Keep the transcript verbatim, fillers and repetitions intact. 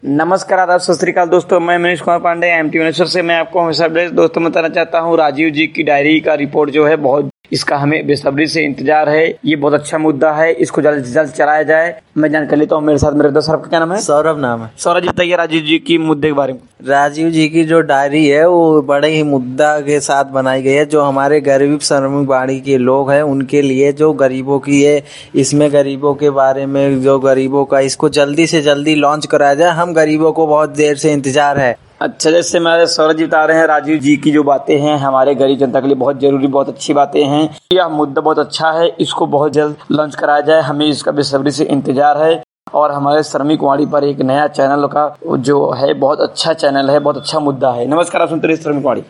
नमस्कार, आदाब, सत श्री अकाल दोस्तों। मैं मनीष कुमार पांडे एम टी भुवनेश्वर से मैं आपको हमेशा अपडेट दोस्तों बताना चाहता हूँ। राजीव जी की डायरी का रिपोर्ट जो है बहुत इसका हमें बेसब्री से इंतजार है। ये बहुत अच्छा मुद्दा है, इसको जल्द से जल्द चलाया जाए। मैं जान कर लेता हूँ, मेरे साथ मेरे दोस्त, आपका क्या नाम है? सौरभ नाम है। सौरभ जी बताइए राजीव जी की मुद्दे के बारे में। राजीव जी की जो डायरी है वो बड़े ही मुद्दा के साथ बनाई गई है। जो हमारे गरीब श्रमिक बाड़ी के लोग हैं उनके लिए, जो गरीबों की है, इसमें गरीबों के बारे में, जो गरीबों का, इसको जल्दी से जल्दी लॉन्च कराया जाए। हम गरीबों को बहुत देर से इंतजार है। अच्छा, जैसे हमारे सौरभ जी बता रहे हैं, राजीव जी की जो बातें हैं हमारे गरीब जनता के लिए बहुत जरूरी, बहुत अच्छी बातें हैं। यह मुद्दा बहुत अच्छा है, इसको बहुत जल्द लॉन्च कराया जाए। हमें इसका बेसब्री से इंतजार है। और हमारे श्रमिक वाणी पर एक नया चैनल का जो है बहुत अच्छा चैनल है, बहुत अच्छा मुद्दा है। नमस्कार, आप सुनते रहिए श्रमिक वाणी।